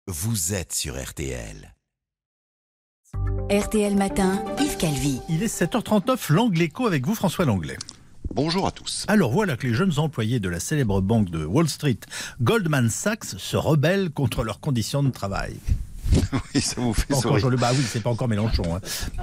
Vous êtes sur RTL. RTL Matin, Yves Calvi. Il est 7h39, l'Angléco avec vous, François Langlais. Bonjour à tous. Alors voilà que les jeunes employés de la célèbre banque de Wall Street, Goldman Sachs, se rebellent contre leurs conditions de travail. Oui, ça vous fait sourire. Bah oui, c'est pas encore Mélenchon.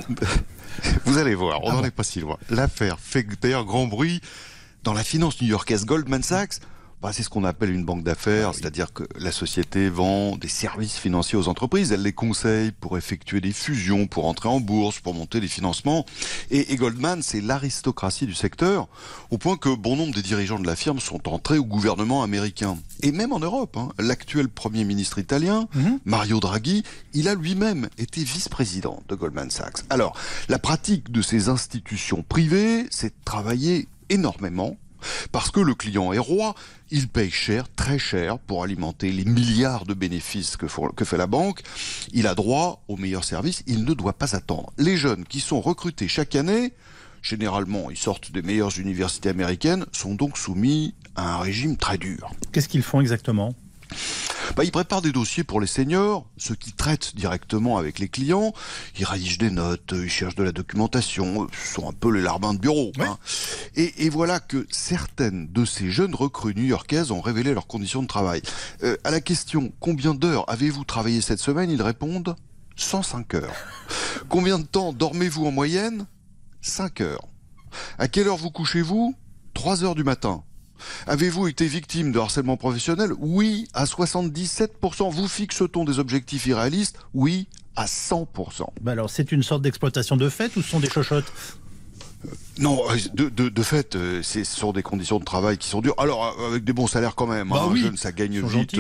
Vous allez voir, on n'en est pas si loin. L'affaire fait d'ailleurs grand bruit dans la finance new-yorkaise. Goldman Sachs, c'est ce qu'on appelle une banque d'affaires, c'est-à-dire que la société vend des services financiers aux entreprises, elle les conseille pour effectuer des fusions, pour entrer en bourse, pour monter des financements. Et Goldman, c'est l'aristocratie du secteur, au point que bon nombre des dirigeants de la firme sont entrés au gouvernement américain. Et même en Europe, l'actuel Premier ministre italien, Mario Draghi, il a lui-même été vice-président de Goldman Sachs. Alors, la pratique de ces institutions privées, c'est de travailler énormément, parce que le client est roi, il paye cher, très cher, pour alimenter les milliards de bénéfices que fait la banque. Il a droit aux meilleurs services, il ne doit pas attendre. Les jeunes qui sont recrutés chaque année, généralement ils sortent des meilleures universités américaines, sont donc soumis à un régime très dur. Qu'est-ce qu'ils font exactement ? Ils préparent des dossiers pour les seniors, ceux qui traitent directement avec les clients. Ils rédigent des notes, ils cherchent de la documentation, ce sont un peu les larbins de bureau. Ouais. Et voilà que certaines de ces jeunes recrues new-yorkaises ont révélé leurs conditions de travail. À la question « Combien d'heures avez-vous travaillé cette semaine ?», ils répondent « 105 heures ». « Combien de temps dormez-vous en moyenne ? 5 heures. À quelle heure vous couchez-vous ? 3 heures du matin. Avez-vous été victime de harcèlement professionnel ? Oui, à 77%. Vous fixe-t-on des objectifs irréalistes ? Oui, à 100%. Alors, c'est une sorte d'exploitation de fait ou ce sont des chochottes ? Non, de fait, ce sont des conditions de travail qui sont dures. Alors, avec des bons salaires quand même. Un jeune, ça gagne vite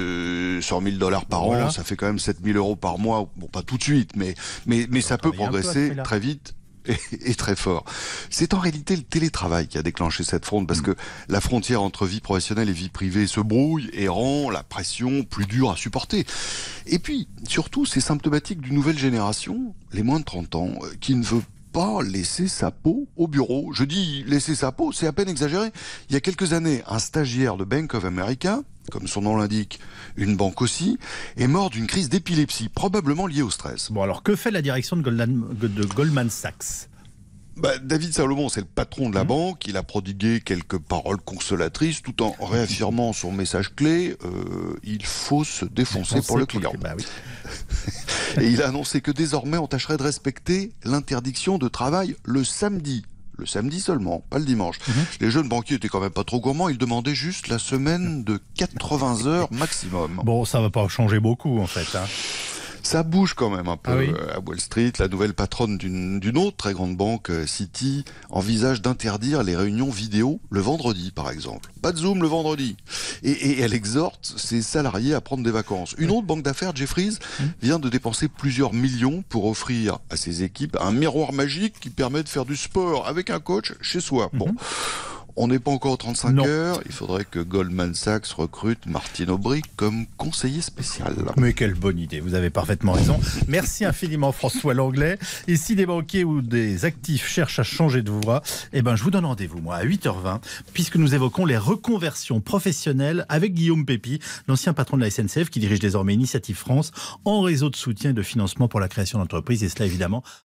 100 000 $ par an. Ça fait quand même 7 000 € par mois. Bon, pas tout de suite, mais ça peut progresser très vite. Et très fort. C'est en réalité le télétravail qui a déclenché cette fronde, parce que la frontière entre vie professionnelle et vie privée se brouille et rend la pression plus dure à supporter. Et puis, surtout, c'est symptomatique d'une nouvelle génération, les moins de 30 ans, qui ne veut pas laisser sa peau au bureau. Je dis laisser sa peau, c'est à peine exagéré. Il y a quelques années, un stagiaire de Bank of America, comme son nom l'indique, une banque aussi, est mort d'une crise d'épilepsie, probablement liée au stress. Bon, alors que fait la direction de Goldman Sachs ? David Salomon, c'est le patron de la banque. Il a prodigué quelques paroles consolatrices tout en réaffirmant son message clé, il faut se défoncer pour le client. Oui. Et il a annoncé que désormais on tâcherait de respecter l'interdiction de travail le samedi. Le samedi seulement, pas le dimanche. Les jeunes banquiers étaient quand même pas trop gourmands, ils demandaient juste la semaine de 80 heures maximum. Bon, ça va pas changer beaucoup en fait. Ça bouge quand même un peu à Wall Street. La nouvelle patronne d'une autre très grande banque, Citi, envisage d'interdire les réunions vidéo le vendredi, par exemple. Pas de Zoom le vendredi. Et elle exhorte ses salariés à prendre des vacances. Une autre banque d'affaires, Jefferies, vient de dépenser plusieurs millions pour offrir à ses équipes un miroir magique qui permet de faire du sport avec un coach chez soi. Bon. On n'est pas encore aux 35 heures. Il faudrait que Goldman Sachs recrute Martine Aubry comme conseiller spécial. Mais quelle bonne idée, vous avez parfaitement raison. Merci infiniment François Langlais. Et si des banquiers ou des actifs cherchent à changer de voie, je vous donne rendez-vous, moi, à 8h20, puisque nous évoquons les reconversions professionnelles avec Guillaume Pépi, l'ancien patron de la SNCF qui dirige désormais Initiative France, en réseau de soutien et de financement pour la création d'entreprises. Et cela, évidemment,